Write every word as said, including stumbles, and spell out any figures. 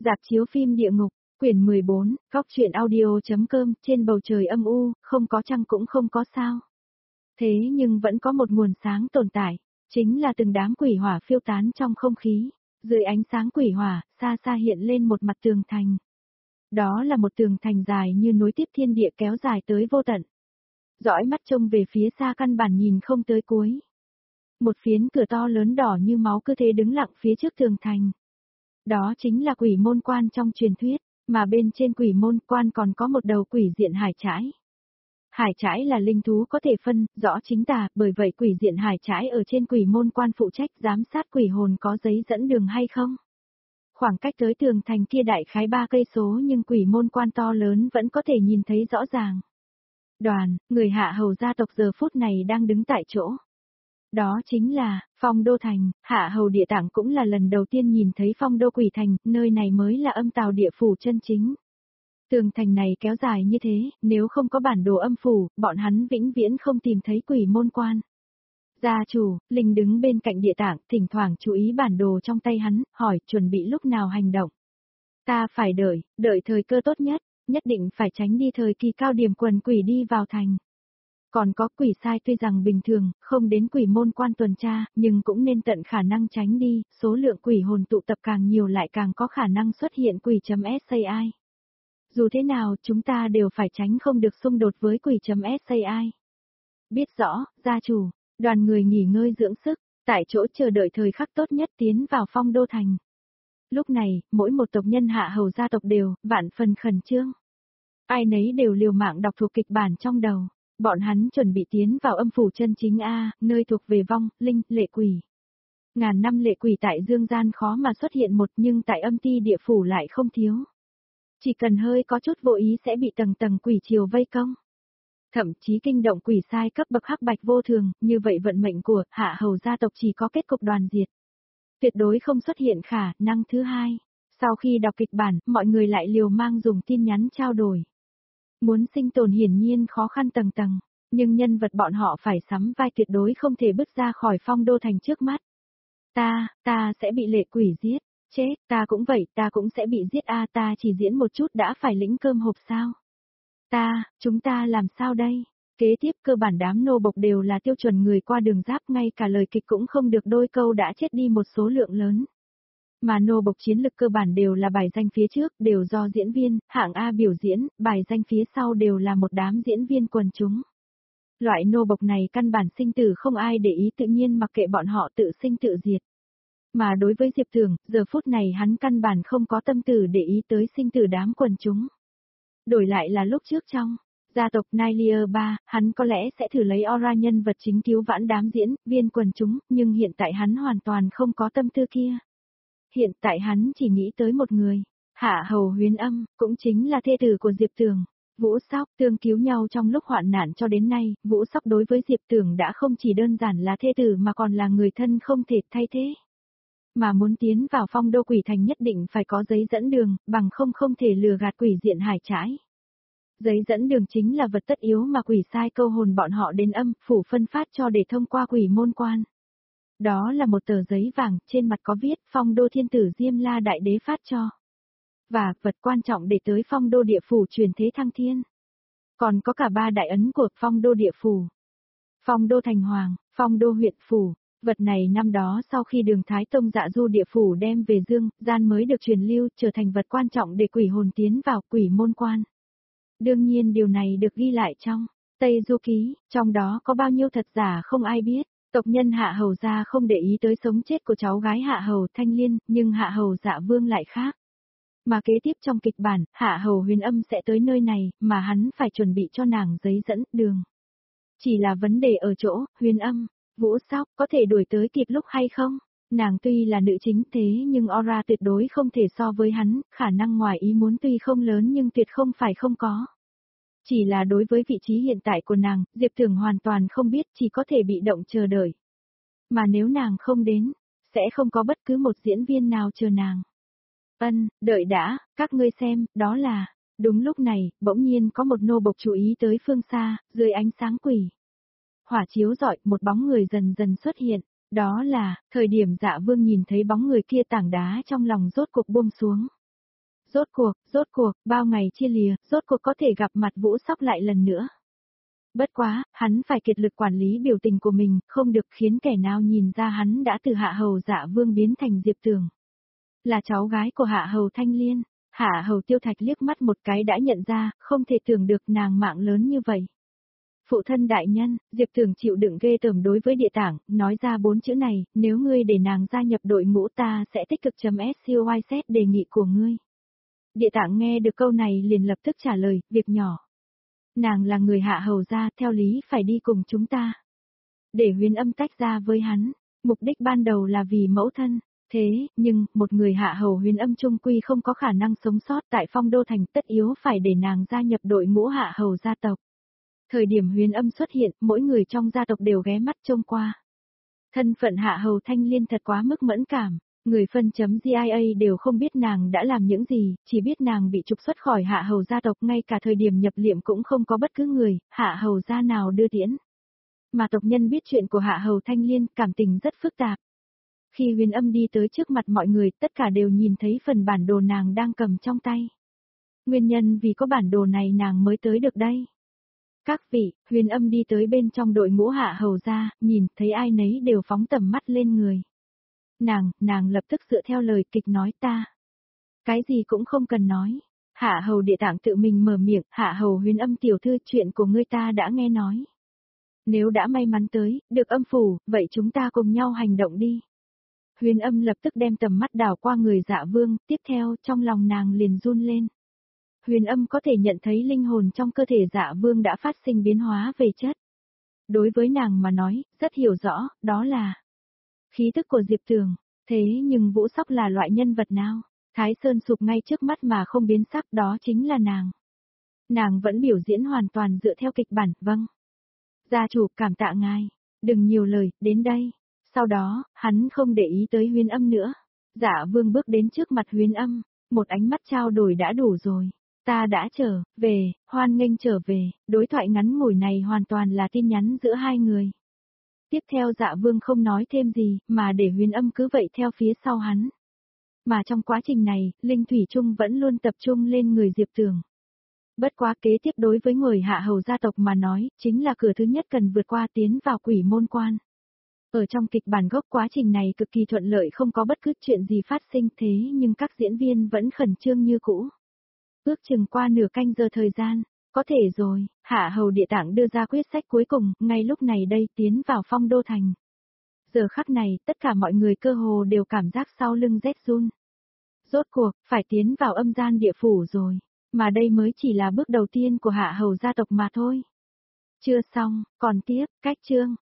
Rạp chiếu phim địa ngục, quyển mười bốn, góc truyện audio.com, trên bầu trời âm u, không có trăng cũng không có sao. Thế nhưng vẫn có một nguồn sáng tồn tại, chính là từng đám quỷ hỏa phiêu tán trong không khí. Dưới ánh sáng quỷ hỏa, xa xa hiện lên một mặt tường thành. Đó là một tường thành dài như nối tiếp thiên địa kéo dài tới vô tận. Dõi mắt trông về phía xa căn bản nhìn không tới cuối. Một phiến cửa to lớn đỏ như máu cứ thế đứng lặng phía trước tường thành. Đó chính là quỷ môn quan trong truyền thuyết, mà bên trên quỷ môn quan còn có một đầu quỷ diện hải trãi. Hải trãi là linh thú có thể phân rõ chính tà, bởi vậy quỷ diện hải trãi ở trên quỷ môn quan phụ trách giám sát quỷ hồn có giấy dẫn đường hay không. Khoảng cách tới tường thành kia đại khái ba cây số nhưng quỷ môn quan to lớn vẫn có thể nhìn thấy rõ ràng. Đoàn, người hạ hầu gia tộc giờ phút này đang đứng tại chỗ. Đó chính là, Phong Đô Thành, hạ hầu địa tạng cũng là lần đầu tiên nhìn thấy Phong Đô Quỷ Thành, nơi này mới là âm tào địa phủ chân chính. Tường thành này kéo dài như thế, nếu không có bản đồ âm phủ, bọn hắn vĩnh viễn không tìm thấy quỷ môn quan. Gia chủ, Linh đứng bên cạnh địa tạng, thỉnh thoảng chú ý bản đồ trong tay hắn, hỏi chuẩn bị lúc nào hành động. Ta phải đợi, đợi thời cơ tốt nhất, nhất định phải tránh đi thời kỳ cao điểm quần quỷ đi vào thành. Còn có quỷ sai tuy rằng bình thường, không đến quỷ môn quan tuần tra, nhưng cũng nên tận khả năng tránh đi, số lượng quỷ hồn tụ tập càng nhiều lại càng có khả năng xuất hiện quỷ.sai. Dù thế nào, chúng ta đều phải tránh không được xung đột với quỷ.sai. Biết rõ, gia chủ, đoàn người nghỉ ngơi dưỡng sức, tại chỗ chờ đợi thời khắc tốt nhất tiến vào Phong Đô Thành. Lúc này, mỗi một tộc nhân hạ hầu gia tộc đều, vạn phần khẩn trương. Ai nấy đều liều mạng đọc thuộc kịch bản trong đầu. Bọn hắn chuẩn bị tiến vào âm phủ chân chính A, nơi thuộc về vong, linh, lệ quỷ. Ngàn năm lệ quỷ tại dương gian khó mà xuất hiện một nhưng tại âm ti địa phủ lại không thiếu. Chỉ cần hơi có chút vô ý sẽ bị tầng tầng quỷ triều vây công. Thậm chí kinh động quỷ sai cấp bậc hắc bạch vô thường, như vậy vận mệnh của hạ hầu gia tộc chỉ có kết cục đoàn diệt. Tuyệt đối không xuất hiện khả năng thứ hai. Sau khi đọc kịch bản, mọi người lại liều mang dùng tin nhắn trao đổi. Muốn sinh tồn hiển nhiên khó khăn tầng tầng, nhưng nhân vật bọn họ phải sắm vai tuyệt đối không thể bứt ra khỏi Phong Đô Thành trước mắt. Ta, ta sẽ bị lệ quỷ giết, chết, ta cũng vậy, ta cũng sẽ bị giết a, ta chỉ diễn một chút đã phải lĩnh cơm hộp sao? Ta, chúng ta làm sao đây? Kế tiếp cơ bản đám nô bộc đều là tiêu chuẩn người qua đường giáp, ngay cả lời kịch cũng không được đôi câu đã chết đi một số lượng lớn. Mà nô bộc chiến lực cơ bản đều là bài danh phía trước, đều do diễn viên, hạng A biểu diễn, bài danh phía sau đều là một đám diễn viên quần chúng. Loại nô bộc này căn bản sinh tử không ai để ý, tự nhiên mặc kệ bọn họ tự sinh tự diệt. Mà đối với Diệp Thường, giờ phút này hắn căn bản không có tâm tư để ý tới sinh tử đám quần chúng. Đổi lại là lúc trước trong gia tộc Nailier ba, hắn có lẽ sẽ thử lấy aura nhân vật chính cứu vãn đám diễn viên quần chúng, nhưng hiện tại hắn hoàn toàn không có tâm tư kia. Hiện tại hắn chỉ nghĩ tới một người, Hạ Hầu Huyền Âm, cũng chính là thê tử của Diệp Tường. Vũ Sóc tương cứu nhau trong lúc hoạn nạn cho đến nay, Vũ Sóc đối với Diệp Tường đã không chỉ đơn giản là thê tử mà còn là người thân không thể thay thế. Mà muốn tiến vào Phong Đô Quỷ Thành nhất định phải có giấy dẫn đường, bằng không không thể lừa gạt quỷ diện hải trãi. Giấy dẫn đường chính là vật tất yếu mà quỷ sai câu hồn bọn họ đến âm phủ phân phát cho để thông qua quỷ môn quan. Đó là một tờ giấy vàng, trên mặt có viết Phong Đô Thiên Tử Diêm La Đại Đế phát cho. Và, vật quan trọng để tới Phong Đô Địa Phủ truyền thế thăng thiên. Còn có cả ba đại ấn của Phong Đô Địa Phủ. Phong Đô Thành Hoàng, Phong Đô Huyện Phủ. Vật này năm đó sau khi Đường Thái Tông dạ du địa phủ đem về dương, gian mới được truyền lưu, trở thành vật quan trọng để quỷ hồn tiến vào quỷ môn quan. Đương nhiên điều này được ghi lại trong Tây Du Ký, trong đó có bao nhiêu thật giả không ai biết. Tộc nhân Hạ Hầu gia không để ý tới sống chết của cháu gái Hạ Hầu Thanh Liên, nhưng Hạ Hầu Dạ Vương lại khác. Mà kế tiếp trong kịch bản, Hạ Hầu Huyền Âm sẽ tới nơi này, mà hắn phải chuẩn bị cho nàng giấy dẫn đường. Chỉ là vấn đề ở chỗ, Huyền Âm, Vũ Sóc có thể đuổi tới kịp lúc hay không? Nàng tuy là nữ chính thế nhưng aura tuyệt đối không thể so với hắn, khả năng ngoài ý muốn tuy không lớn nhưng tuyệt không phải không có. Chỉ là đối với vị trí hiện tại của nàng, Diệp Thường hoàn toàn không biết, chỉ có thể bị động chờ đợi. Mà nếu nàng không đến, sẽ không có bất cứ một diễn viên nào chờ nàng. Ân, đợi đã, các ngươi xem, đó là... Đúng lúc này, bỗng nhiên có một nô bộc chú ý tới phương xa, dưới ánh sáng quỷ. Hỏa chiếu rọi, một bóng người dần dần xuất hiện. Đó là, thời điểm Dạ Vương nhìn thấy bóng người kia, tảng đá trong lòng rốt cuộc buông xuống. Rốt cuộc, rốt cuộc, bao ngày chia lìa, rốt cuộc có thể gặp mặt Vũ Sóc lại lần nữa. Bất quá, hắn phải kiệt lực quản lý biểu tình của mình, không được khiến kẻ nào nhìn ra hắn đã từ Hạ Hầu Dạ Vương biến thành Diệp Tường. Là cháu gái của Hạ Hầu Thanh Liên. Hạ Hầu Tiêu Thạch liếc mắt một cái đã nhận ra, không thể tưởng được nàng mạng lớn như vậy. Phụ thân đại nhân, Diệp Tường chịu đựng ghê tởm đối với Địa Tảng, nói ra bốn chữ này, nếu ngươi để nàng gia nhập đội ngũ ta sẽ tích cực chấm scoy xét đề nghị của ngươi. Địa Tảng nghe được câu này liền lập tức trả lời, việc nhỏ. Nàng là người Hạ Hầu gia, theo lý phải đi cùng chúng ta. Để Huyền Âm tách ra với hắn, mục đích ban đầu là vì mẫu thân. Thế, nhưng, một người Hạ Hầu Huyền Âm trung quy không có khả năng sống sót tại Phong Đô Thành, tất yếu phải để nàng gia nhập đội ngũ Hạ Hầu gia tộc. Thời điểm Huyền Âm xuất hiện, mỗi người trong gia tộc đều ghé mắt trông qua. Thân phận Hạ Hầu Thanh Liên thật quá mức mẫn cảm, người phân chấm giê i a đều không biết nàng đã làm những gì, chỉ biết nàng bị trục xuất khỏi Hạ Hầu gia tộc, ngay cả thời điểm nhập liệm cũng không có bất cứ người, Hạ Hầu gia nào đưa tiễn. Mà tộc nhân biết chuyện của Hạ Hầu Thanh Liên, cảm tình rất phức tạp. Khi Huyền Âm đi tới trước mặt mọi người, tất cả đều nhìn thấy phần bản đồ nàng đang cầm trong tay. Nguyên nhân vì có bản đồ này nàng mới tới được đây. Các vị, Huyền Âm đi tới bên trong đội ngũ Hạ Hầu gia, nhìn thấy ai nấy đều phóng tầm mắt lên người. Nàng, nàng lập tức dựa theo lời kịch nói ta. Cái gì cũng không cần nói. Hạ Hầu Địa Tạng tự mình mở miệng, Hạ Hầu Huyền Âm tiểu thư, chuyện của ngươi ta đã nghe nói. Nếu đã may mắn tới, được âm phủ, vậy chúng ta cùng nhau hành động đi. Huyền Âm lập tức đem tầm mắt đảo qua người Dạ Vương, tiếp theo trong lòng nàng liền run lên. Huyền Âm có thể nhận thấy linh hồn trong cơ thể Dạ Vương đã phát sinh biến hóa về chất. Đối với nàng mà nói, rất hiểu rõ, đó là khí tức của Diệp Tường. Thế nhưng Vũ Sóc là loại nhân vật nào? Thái Sơn sụp ngay trước mắt mà không biến sắc, đó chính là nàng. Nàng vẫn biểu diễn hoàn toàn dựa theo kịch bản, vâng. Gia chủ, cảm tạ ngài. Đừng nhiều lời, đến đây. Sau đó, hắn không để ý tới Huyền Âm nữa. Dạ Vương bước đến trước mặt Huyền Âm, một ánh mắt trao đổi đã đủ rồi. Ta đã trở về, hoan nghênh trở về, đối thoại ngắn ngủi này hoàn toàn là tin nhắn giữa hai người. Tiếp theo Dạ Vương không nói thêm gì, mà để Huyền Âm cứ vậy theo phía sau hắn. Mà trong quá trình này, Linh Thủy Trung vẫn luôn tập trung lên người Diệp Tường. Bất quá kế tiếp đối với người Hạ Hầu gia tộc mà nói, chính là cửa thứ nhất cần vượt qua tiến vào Quỷ Môn Quan. Ở trong kịch bản gốc quá trình này cực kỳ thuận lợi, không có bất cứ chuyện gì phát sinh, thế nhưng các diễn viên vẫn khẩn trương như cũ. Ước chừng qua nửa canh giờ thời gian, có thể rồi, Hạ Hầu Địa Tạng đưa ra quyết sách cuối cùng, ngay lúc này đây tiến vào Phong Đô Thành. Giờ khắc này, tất cả mọi người cơ hồ đều cảm giác sau lưng rét run. Rốt cuộc, phải tiến vào âm gian địa phủ rồi, mà đây mới chỉ là bước đầu tiên của Hạ Hầu gia tộc mà thôi. Chưa xong, còn tiếp, cách chương.